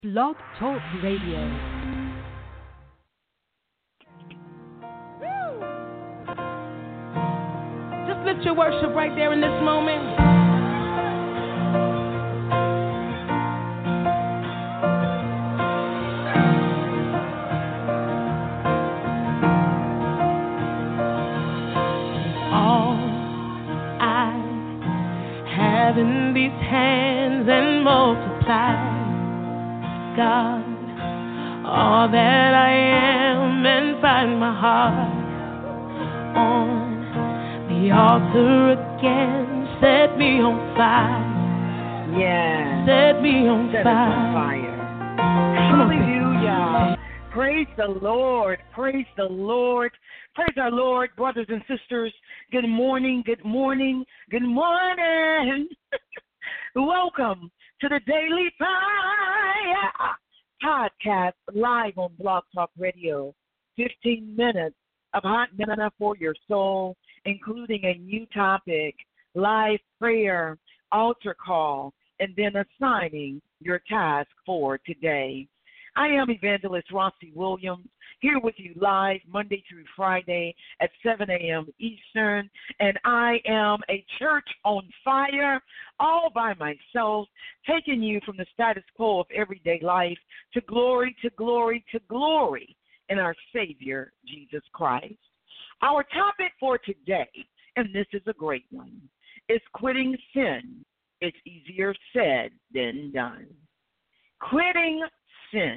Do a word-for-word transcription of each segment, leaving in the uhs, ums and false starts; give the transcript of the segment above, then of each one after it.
Blog Talk Radio. Just lift your worship right there in this moment. All I have in these hands and multiply, God, all that I am, and find my heart on the altar again. Set me on fire. Yeah. Set me on Set fire. us on fire. Hallelujah. Praise the Lord. Praise the Lord. Praise our Lord, brothers and sisters. Good morning. Good morning. Good morning. Welcome to the Daily Fire podcast live on Blog Talk Radio. fifteen minutes of hot manna for your soul, including a new topic, live prayer, altar call, and then assigning your task for today. I am Evangelist Rossi Williams, here with you live Monday through Friday at seven a.m. Eastern, and I am a church on fire all by myself, taking you from the status quo of everyday life to glory, to glory, to glory in our Savior, Jesus Christ. Our topic for today, and this is a great one, is quitting sin. It's easier said than done. Quitting sin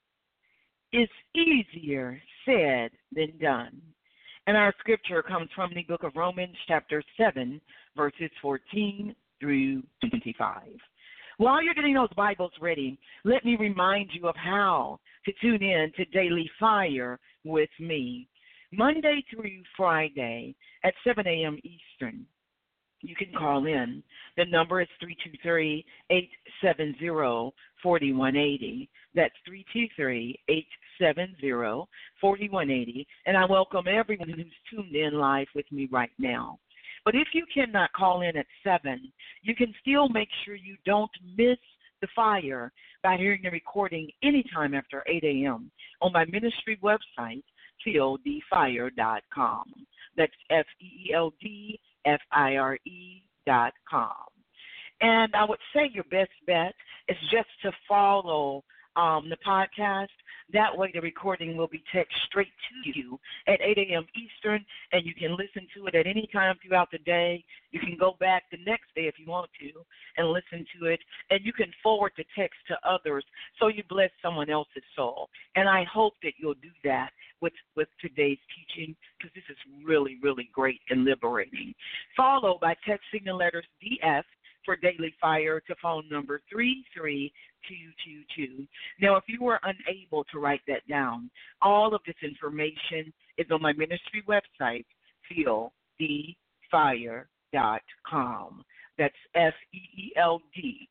is easier said than done. And our scripture comes from the book of Romans, chapter seven, verses fourteen through twenty-five. While you're getting those Bibles ready, let me remind you of how to tune in to Daily Fire with me. Monday through Friday at seven a.m. Eastern. You can call in. The number is three two three, eight seven zero, four one eight zero. That's three two three, eight seven zero, four one eight zero. And I welcome everyone who's tuned in live with me right now. But if you cannot call in at seven, you can still make sure you don't miss the fire by hearing the recording anytime after eight a.m. on my ministry website, feel d fire dot com. That's F E E L D F I R E dot com. And I would say your best bet is just to follow um, the podcast. That way the recording will be text straight to you at eight a.m. Eastern, and you can listen to it at any time throughout the day. You can go back the next day if you want to and listen to it, and you can forward the text to others so you bless someone else's soul. And I hope that you'll do that with, with today's teaching, because this is really, really great and liberating. Follow by texting the letters D F for Daily Fire to phone number three three two two two. Now, if you were unable to write that down, all of this information is on my ministry website, feel d fire dot com. That's F E E L D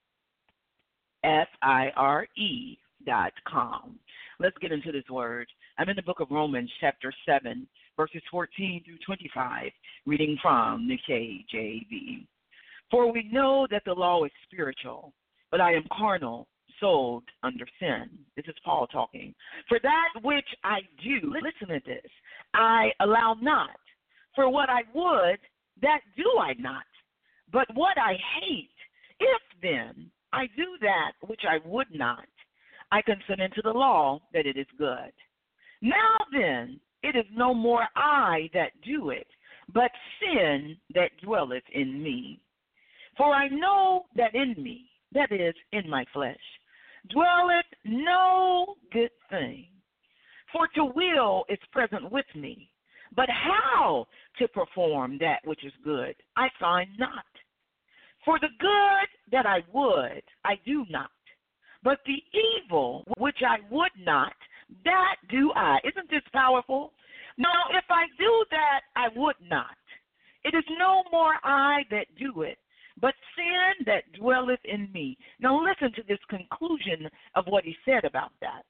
F I R E dot com. Let's get into this word. I'm in the book of Romans, chapter seven, verses fourteen through twenty-five, reading from the K J V. For we know that the law is spiritual, but I am carnal, sold under sin. This is Paul talking. For that which I do, listen to this, I allow not. For what I would, that do I not. But what I hate, if then I do that which I would not, I consent unto the law that it is good. Now then, it is no more I that do it, but sin that dwelleth in me. For I know that in me, that is, in my flesh, dwelleth no good thing. For to will is present with me, but how to perform that which is good, I find not. For the good that I would, I do not. But the evil which I would not, that do I. Isn't this powerful? Now, if I do that, I would not. It is no more I that do it, but sin that dwelleth in me. Now listen to this conclusion of what he said about that.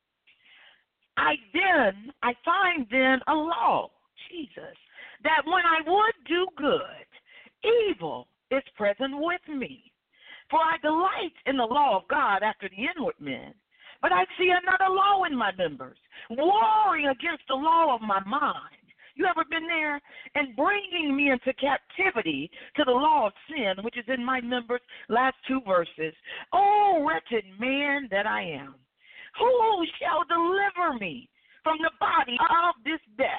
I then, I find then a law, Jesus, that when I would do good, evil is present with me. For I delight in the law of God after the inward man, But I see another law in my members, warring against the law of my mind. You ever been there? And bringing me into captivity to the law of sin, which is in my members' last two verses. Oh, wretched man that I am, who shall deliver me from the body of this death?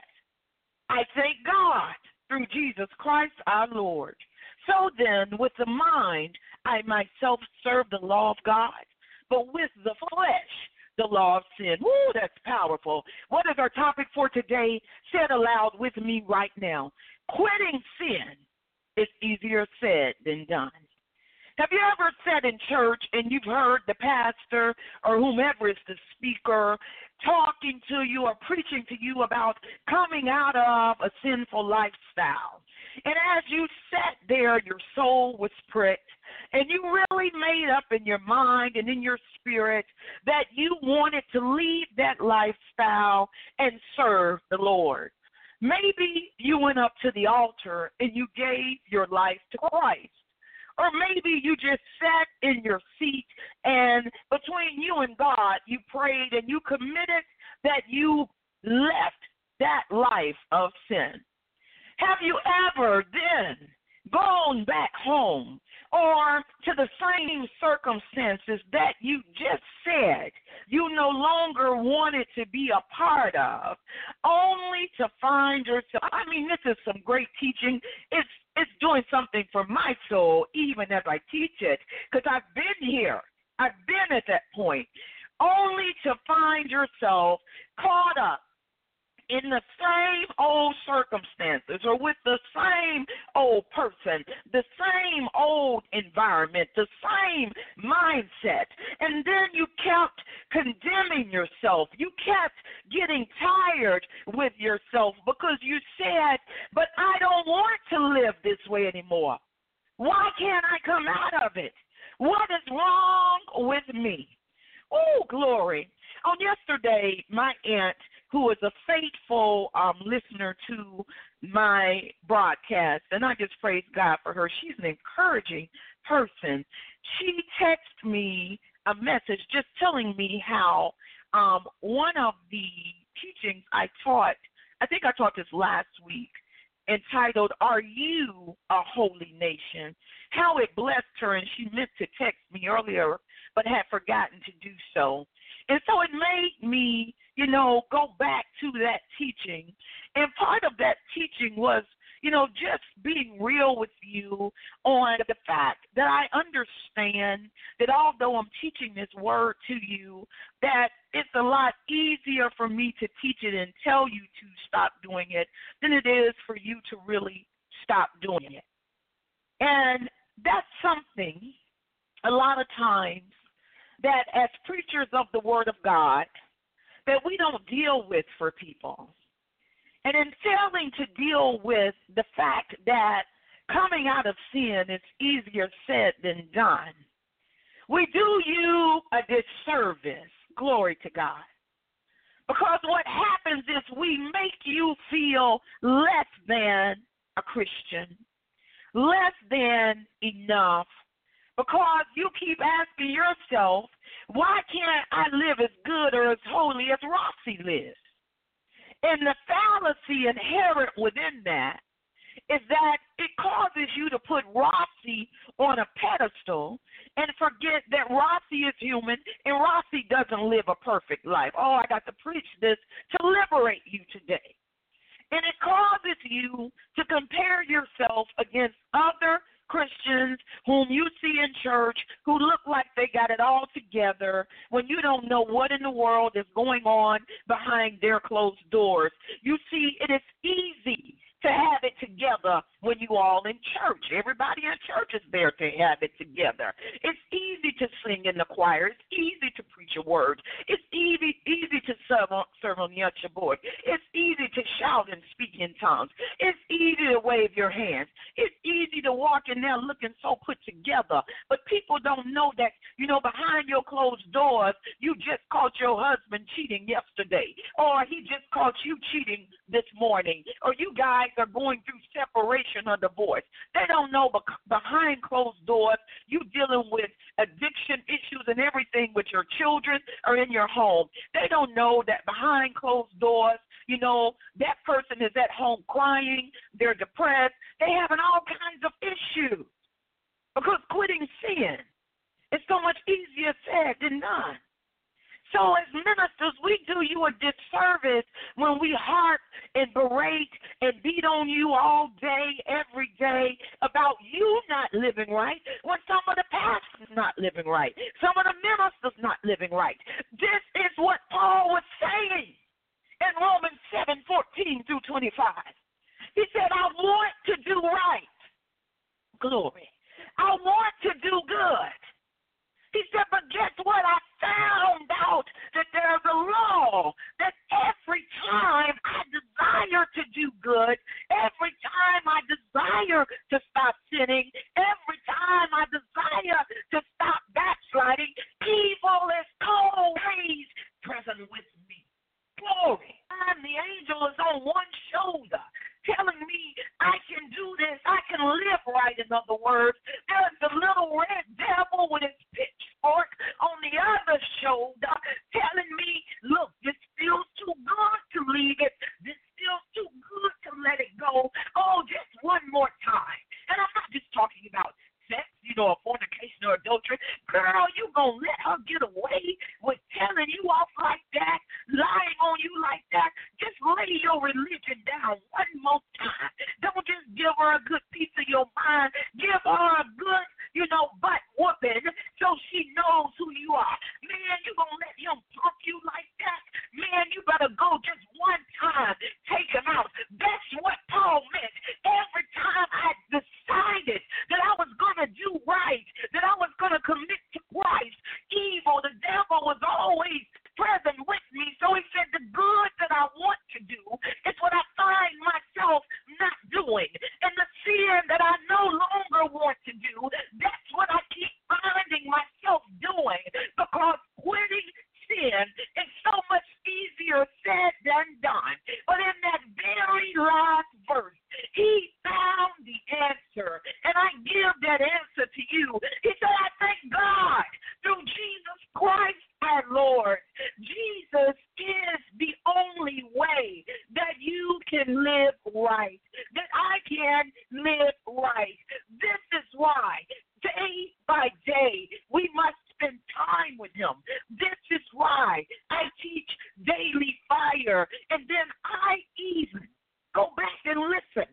I thank God through Jesus Christ our Lord. So then, with the mind, I myself serve the law of God, but with the flesh, the law of sin. Woo, that's powerful. What is our topic for today? Say it aloud with me right now. Quitting sin is easier said than done. Have you ever sat in church and you've heard the pastor or whomever is the speaker talking to you or preaching to you about coming out of a sinful lifestyle? And as you sat there, your soul was pricked, and you really made up in your mind and in your spirit that you wanted to leave that lifestyle and serve the Lord. Maybe you went up to the altar and you gave your life to Christ. Or maybe you just sat in your seat and between you and God, you prayed and you committed that you left that life of sin. Have you ever then gone back home or to the same circumstances that you just said you no longer wanted to be a part of, only to find yourself? I mean, this is some great teaching. It's it's doing something for my soul even as I teach it, because I've been here. I've been at that point, only to find yourself caught up in the same old circumstances or with the same old person, the same old environment, the same mindset. And then you kept condemning yourself. You kept getting tired with yourself because you said, but I don't want to live this way anymore. Why can't I come out of it? What is wrong with me? Oh, glory. On yesterday, my aunt, who is a faithful um, listener to my broadcast, and I just praise God for her. She's an encouraging person. She texted me a message just telling me how um, one of the teachings I taught, I think I taught this last week, entitled, Are You a Holy Nation? How it blessed her, and she meant to text me earlier but had forgotten to do so. And so it made me, you know, go back to that teaching. And part of that teaching was, you know, just being real with you on the fact that I understand that although I'm teaching this word to you, that it's a lot easier for me to teach it and tell you to stop doing it than it is for you to really stop doing it. And that's something a lot of times that as preachers of the Word of God, that we don't deal with for people. And in failing to deal with the fact that coming out of sin is easier said than done, we do you a disservice, glory to God. Because what happens is we make you feel less than a Christian, less than enough, because you keep asking yourself, why can't I live as good or as holy as Rossi lives? And the fallacy inherent within that is that it causes you to put Rossi on a pedestal and forget that Rossi is human and Rossi doesn't live a perfect life. Oh, I got to preach this to liberate you today. And it causes you to compare yourself against other Christians whom you see in church who look like they got it all together when you don't know what in the world is going on behind their closed doors. You see, it is easy to have it together when you all in church. Everybody in church is there to have it together. It's easy to sing in the choir. It's easy to preach a word. It's easy easy to serve on, serve on Yom Kippur. It's easy to shout and speak in tongues. It's easy to wave your hands. It's easy to walk in there looking so put together. But people don't know that you know, behind your closed doors, you just caught your husband cheating yesterday, or he just caught you cheating this morning, or you guys are going through separation or divorce. They don't know, but behind closed doors, you dealing with addiction issues and everything with your children or in your home. They don't know that behind closed doors, you know, that person is at home crying, they're depressed, they having all kinds of issues. Because quitting sin is so much easier said than done. So as ministers, we do you a disservice when we harp and berate and beat on you all day, every day about you not living right when some of the pastors not living right, some of the ministers not living right. This is what Paul was saying in Romans seven, fourteen through twenty-five. He said, I want to do right. Glory. I want to do good. He said, but guess what? I found out that there's a law that every time I desire to do good, every time I desire to stop sinning, every time I desire to stop backsliding, evil is always present with me. Glory. And the angel is on one shoulder telling me I can do this, I can live right, in other words. There's the little red devil with his pitchfork on the other shoulder telling me, look, this feels too good to leave it. This feels too good to let it go. Oh, just one more time. And I'm not just talking about sex, you know, or fornication or adultery. Girl, you gonna let her get away with telling you off like that, lying on you like that? Just lay your religion down one more time. Don't just give her a good piece of your mind. Give her a good, you know, butt whooping so she knows who you are. Man, you gonna let him punk you like that? Man, you better go just one time. Take him out. That's what Paul meant. Every time I decided that I was going to do right, that I was going to commit to Christ, evil, the devil was always present with me. So he said, the good that I want to do is what I find myself not doing. And the sin that I no longer want to do, that's what I keep finding myself doing. Because quitting sin is so much easier said than done. But in that very last verse, he found the answer. And I give that answer to you. He said, I thank God through Jesus Christ our Lord. Jesus is the only way that you can live right, that I can live right. This is why day by day we must spend time with him. This is why I teach daily fire, and then I even go back and listen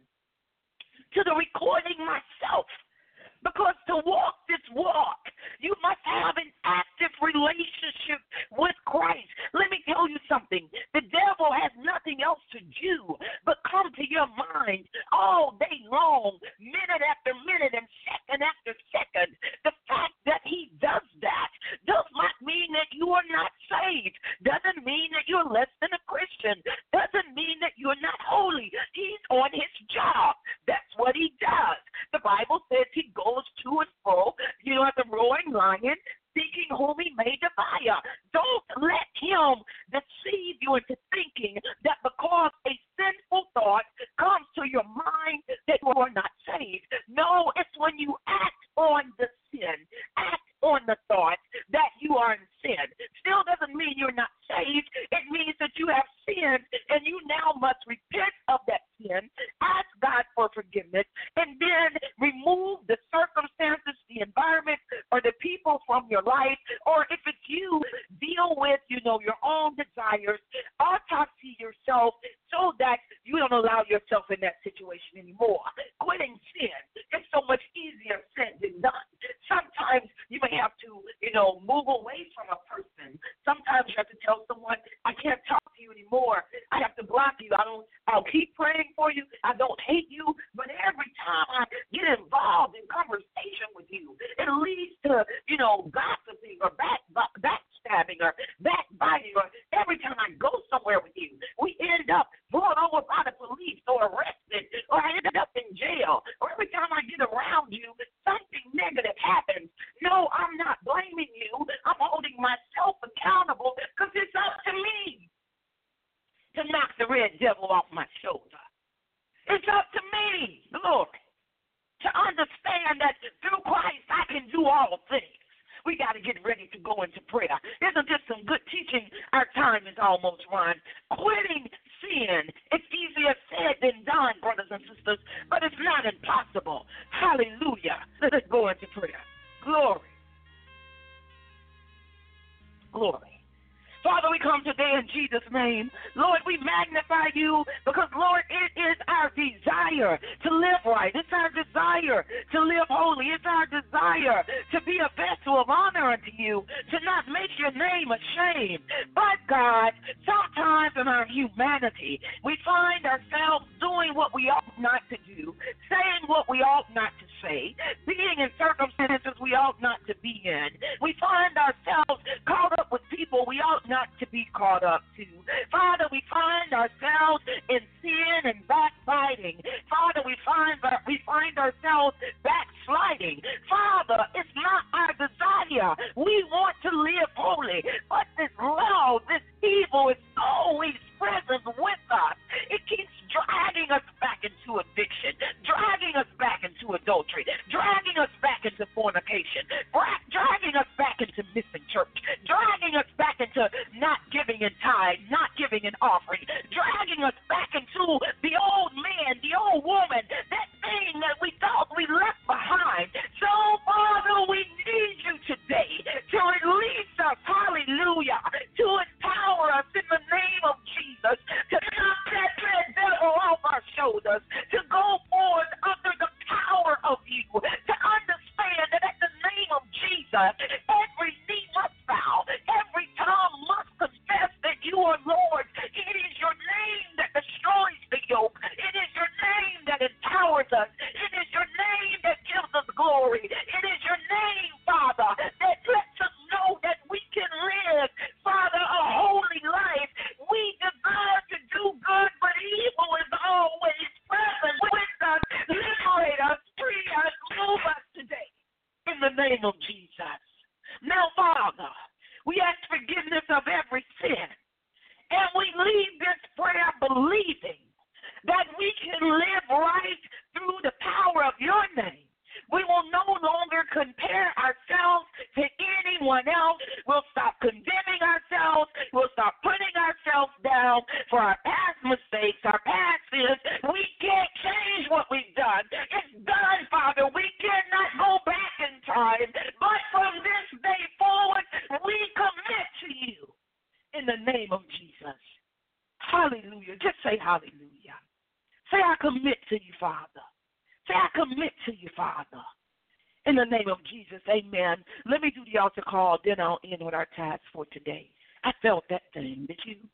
to the recording myself. Because to walk this walk, you must have an active relationship with Christ. Let me tell you something. The devil has nothing else to do but come to your mind all day long, minute after minute and second after second. The fact that he does that does not mean that you are not saved. Doesn't mean that you're less than a Christian. Doesn't mean that you're not holy. He's on his job. That's what he does. The Bible says he goes to and fro, you know, as a roaring lion, seeking whom he may devour. Don't let him deceive you into thinking that because a sinful thought comes to your mind that you are not saved. No, it's when you act on the sin, act on the thought that you are in sin. Still doesn't mean you're not saved. It means that you have sinned and you now must repent of that sin, ask God for forgiveness, and then remove the circumstances, the environment, or the people from your life. Or if it's you, deal with, you know, your own desires, autopsy yourself so that you don't allow yourself in that situation anymore. Quitting sin is so much easier said than done. Sometimes you may have to, you know, move away from a person. Sometimes you have to tell someone, I can't talk to you anymore. I have to block you. I don't, I'll keep praying for you. I don't hate you. But every time I get involved in conversation with you, it leads to, you know, gossiping or back, back, backstabbing or backbiting. Or every time I go somewhere with you, we end up pulled over by the police or arrested, or I end up in jail. Or every time I get around you, something negative happens. No, I'm not blaming you. red devil off my shoulder. It's up to me, glory, to understand that through Christ I can do all things. We got to get ready to go into prayer. Isn't this some good teaching? Our time is almost run. Quitting sin, it's easier said than done, brothers and sisters, but it's not impossible. Hallelujah. Let's go into prayer. Glory. Glory. Father, we come today in Jesus' name. Lord, we magnify you because, Lord, it is our desire to live right. It's our desire to live holy. It's our desire to be a vessel of honor unto you, to not make your name ashamed. But, God, sometimes in our humanity, we find ourselves doing what we ought not to do, saying what we ought not to say, being in circumstances we ought not to be in. We find ourselves caught up with people we ought not to be caught up to. Father, we find ourselves in sin and backbiting. Father, we find we find ourselves backsliding. Father, it's not our desire. We want to live holy, but this law, this evil is always present with us. It keeps dragging us back into addiction, dragging us back into adultery, dragging us back into fornication, dragging us back into missing church, dragging us back into not giving in tithe, not giving in offering, dragging us back into the old man, the old woman, that thing that we thought we left behind. So, Father, we need you today to release us, hallelujah, to empower us in the name of Jesus, to knock that red devil off our shoulders, to go forward under the power of you, to understand that at the name of Jesus, every knee must bow, every tongue must confess that you are Lord. It is your name that destroys the yoke. It is your name that empowers us. It is your name that gives us glory. It is your name, Father, that lets us know that we can live, Father, a holy life. We desire to do good, but evil is always present with us. Liberate us, free us, move us today in the name of Jesus. Now, Father, we ask forgiveness of every sin, and we leave this prayer believing that we can live right through the power of your name. We will no longer compare ourselves to anyone else. We'll stop condemning ourselves. We'll stop putting ourselves down for our past mistakes, our past sins. We can't change what we've done. It's done, Father. We cannot go back in time. But from this day forward, we commit to you in the name of Jesus. Hallelujah. Just say hallelujah. Say, I commit to you, Father. Say, I commit to you, Father. In the name of Jesus, amen. Let me do the altar call, then I'll end with our task for today. I felt that thing, did you?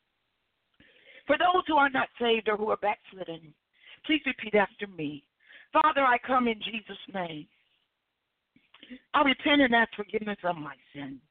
For those who are not saved or who are backslidden, please repeat after me. Father, I come in Jesus' name. I repent and ask forgiveness of my sin.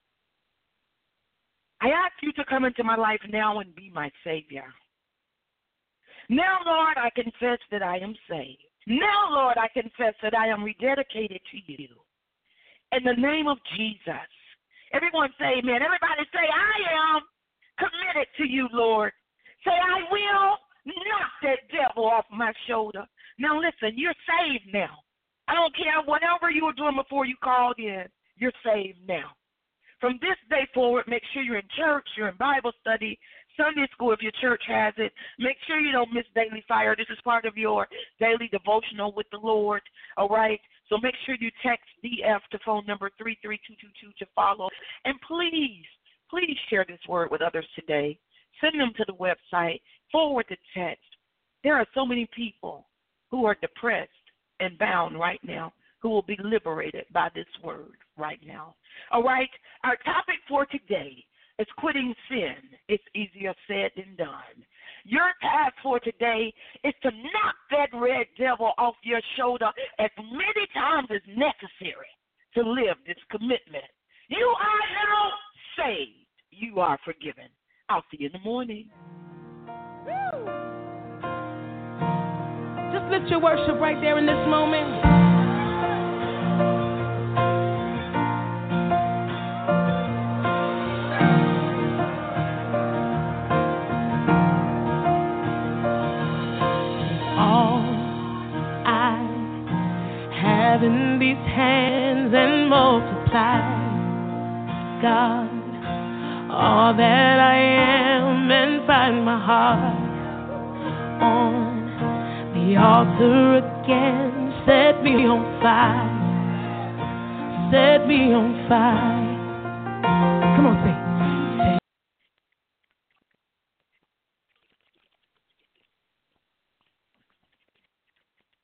I ask you to come into my life now and be my Savior. Now, Lord, I confess that I am saved. Now, Lord, I confess that I am rededicated to you. In the name of Jesus. Everyone say amen. Everybody say, I am committed to you, Lord. Say, I will knock that devil off my shoulder. Now, listen, you're saved now. I don't care whatever you were doing before you called in. You're saved now. From this day forward, make sure you're in church, you're in Bible study, Sunday school if your church has it. Make sure you don't miss Daily Fire. This is part of your daily devotional with the Lord, all right? So make sure you text D F to phone number three three two two two to follow. And please, please share this word with others today. Send them to the website. Forward the text. There are so many people who are depressed and bound right now who will be liberated by this word right now. All right, our topic for today is quitting sin. It's easier said than done. Your task for today is to knock that red devil off your shoulder as many times as necessary to live this commitment. You are now saved. You are forgiven. I'll see you in the morning. Woo. Just lift your worship right there in this moment. the altar again. Set me on fire. Set me on fire. Come on, sing.